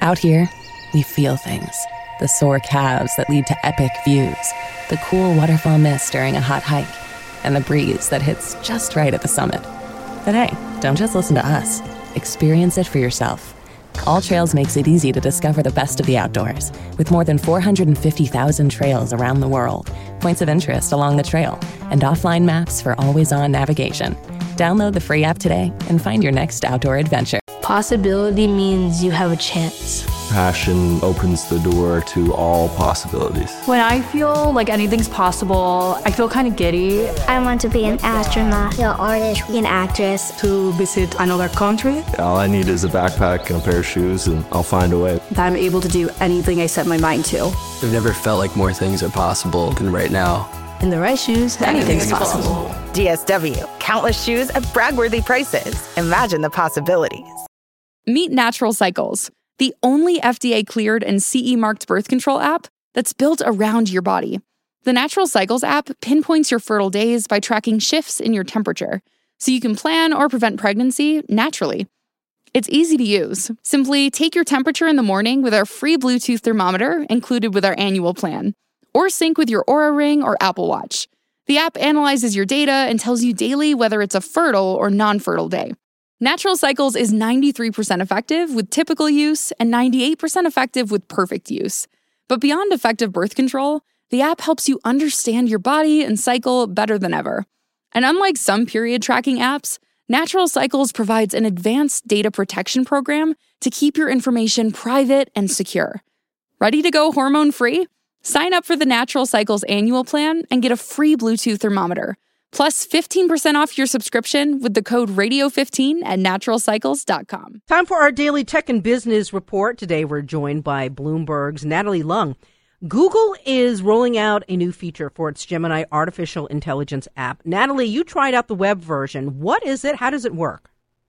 Out here, we feel things. The sore calves that lead to epic views, the cool waterfall mist during a hot hike, and the breeze that hits just right at the summit. But hey, don't just listen to us. Experience it for yourself. All Trails makes it easy to discover the best of the outdoors, with more than 450,000 trails around the world, points of interest along the trail, and offline maps for always-on navigation. Download the free app today and find your next outdoor adventure. Possibility means you have a chance. Passion opens the door to all possibilities. When I feel like anything's possible, I feel kind of giddy. I want to be an astronaut, an artist, an actress. To visit another country. All I need is a backpack and a pair of shoes, and I'll find a way. That I'm able to do anything I set my mind to. I've never felt like more things are possible than right now. In the right shoes, anything's possible. DSW, countless shoes at brag-worthy prices. Imagine the possibilities. Meet Natural Cycles, the only FDA-cleared and CE-marked birth control app that's built around your body. The Natural Cycles app pinpoints your fertile days by tracking shifts in your temperature, so you can plan or prevent pregnancy naturally. It's easy to use. Simply take your temperature in the morning with our free Bluetooth thermometer included with our annual plan, or sync with your Oura Ring or Apple Watch. The app analyzes your data and tells you daily whether it's a fertile or non-fertile day. Natural Cycles is 93% effective with typical use and 98% effective with perfect use. But beyond effective birth control, the app helps you understand your body and cycle better than ever. And unlike some period tracking apps, Natural Cycles provides an advanced data protection program to keep your information private and secure. Ready to go hormone-free? Sign up for the Natural Cycles annual plan and get a free Bluetooth thermometer, plus 15% off your subscription with the code radio15 at naturalcycles.com. Time for our daily tech and business report. Today we're joined by Bloomberg's Natalie Lung. Google is rolling out a new feature for its Gemini artificial intelligence app. Natalie, you tried out the web version. What is it? How does it work?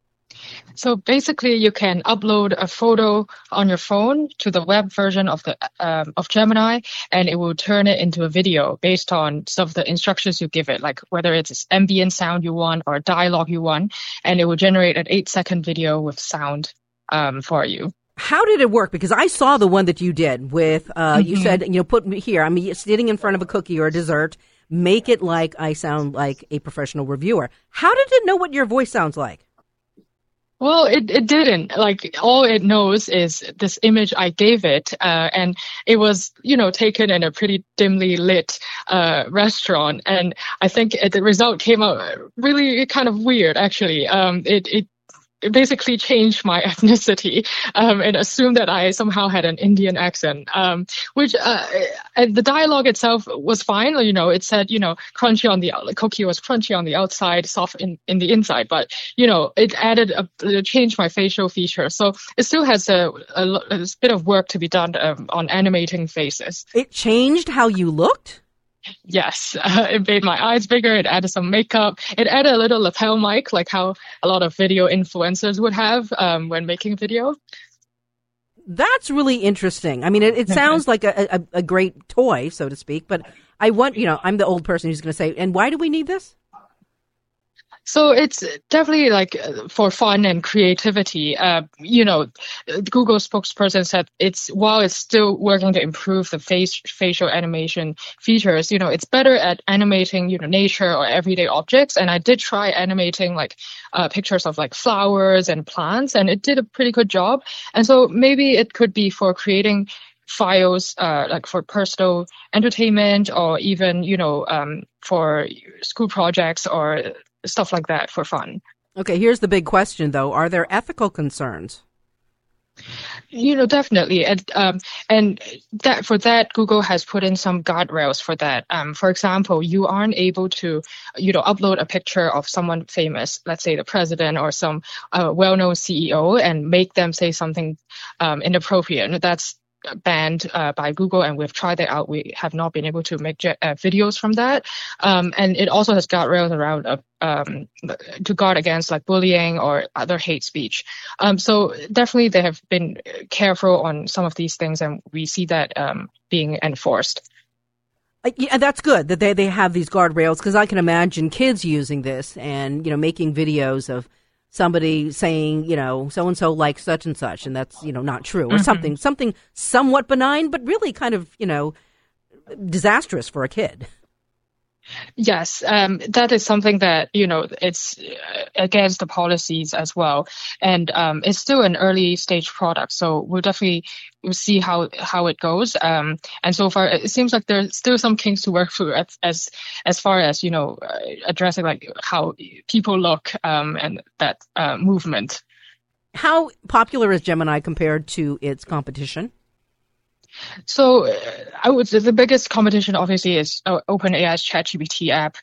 So basically, you can upload a photo on your phone to the web version of the of Gemini, and it will turn it into a video based on some of the instructions you give it, like whether it's ambient sound you want or dialogue you want, and it will generate an 8-second video with sound for you. How did it work? Because I saw the one that you did with, you said, put me here, I'm sitting in front of a cookie or a dessert, make it like I sound like a professional reviewer. How did it know what your voice sounds like? Well, it didn't. Like, all it knows is this image I gave it, and it was, taken in a pretty dimly lit restaurant. And I think the result came out really kind of weird, actually. It basically changed my ethnicity and assumed that I somehow had an Indian accent, which the dialogue itself was fine. It said, crunchy on the cookie was crunchy on the outside, soft in the inside. But, it changed my facial features. So it still has a bit of work to be done on animating faces. It changed how you looked? Yes, it made my eyes bigger. It added some makeup. It added a little lapel mic, like how a lot of video influencers would have when making video. That's really interesting. I mean, it sounds like a great toy, so to speak. But I want, I'm the old person who's going to say, and why do we need this? So it's definitely like for fun and creativity. Google spokesperson said while it's still working to improve the facial animation features, it's better at animating, nature or everyday objects. And I did try animating like pictures of like flowers and plants, and it did a pretty good job. And so maybe it could be for creating files like for personal entertainment or even, for school projects or stuff like that for fun. Okay, here's the big question, though. Are there ethical concerns? Definitely. And that for that, Google has put in some guardrails for that. For example, you aren't able to, upload a picture of someone famous, let's say the president or some well-known CEO, and make them say something inappropriate. That's banned by Google, and we've tried it out. We have not been able to make videos from that. And it also has guardrails around to guard against like bullying or other hate speech. So definitely they have been careful on some of these things, and we see that being enforced. Yeah, that's good that they have these guardrails, because I can imagine kids using this and, making videos of somebody saying, so-and-so likes such and such, and that's, not true, or something somewhat benign, but really kind of, disastrous for a kid. Yes, that is something that, it's against the policies as well. And it's still an early stage product, so we'll see how it goes. And so far, it seems like there's still some kinks to work through as far as, addressing like how people look and that movement. How popular is Gemini compared to its competition? So I would say the biggest competition obviously is OpenAI's ChatGPT app.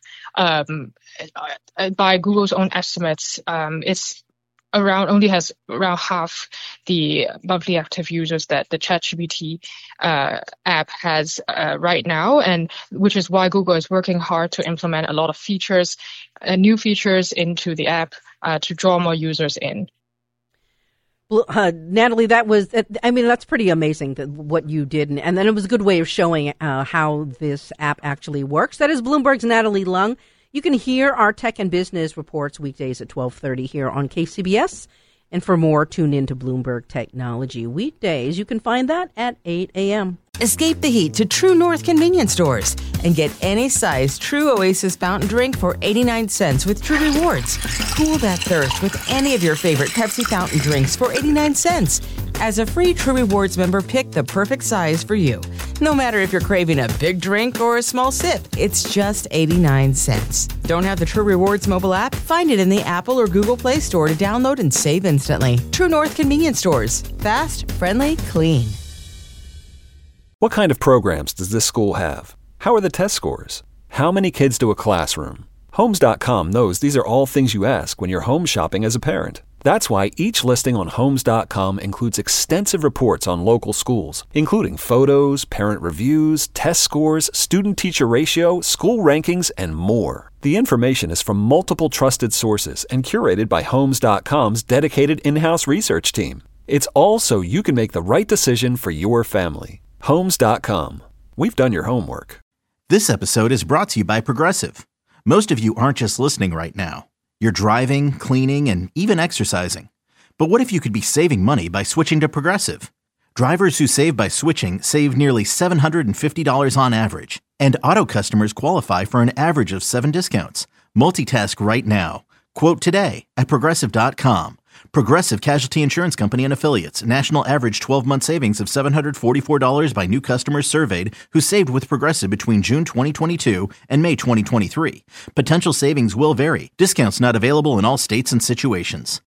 By Google's own estimates, it's only has around half the monthly active users that the ChatGPT app has right now, and which is why Google is working hard to implement a lot of features, new features into the app to draw more users in. Natalie, that's pretty amazing what you did. And then it was a good way of showing how this app actually works. That is Bloomberg's Natalie Lung. You can hear our tech and business reports weekdays at 12:30 here on KCBS. And for more, tune in to Bloomberg Technology weekdays. You can find that at 8 a.m. Escape the heat to True North convenience stores and get any size True Oasis fountain drink for 89 cents with True Rewards. Cool that thirst with any of your favorite Pepsi fountain drinks for 89 cents. As a free True Rewards member, pick the perfect size for you. No matter if you're craving a big drink or a small sip, it's just 89 cents. Don't have the True Rewards mobile app? Find it in the Apple or Google Play Store to download and save instantly. True North convenience stores. Fast, friendly, clean. What kind of programs does this school have? How are the test scores? How many kids do a classroom? Homes.com knows these are all things you ask when you're home shopping as a parent. That's why each listing on Homes.com includes extensive reports on local schools, including photos, parent reviews, test scores, student-teacher ratio, school rankings, and more. The information is from multiple trusted sources and curated by Homes.com's dedicated in-house research team. It's all so you can make the right decision for your family. Homes.com. We've done your homework. This episode is brought to you by Progressive. Most of you aren't just listening right now. You're driving, cleaning, and even exercising. But what if you could be saving money by switching to Progressive? Drivers who save by switching save nearly $750 on average. And auto customers qualify for an average of 7 discounts. Multitask right now. Quote today at Progressive.com. Progressive Casualty Insurance Company and Affiliates. National average 12-month savings of $744 by new customers surveyed who saved with Progressive between June 2022 and May 2023. Potential savings will vary. Discounts not available in all states and situations.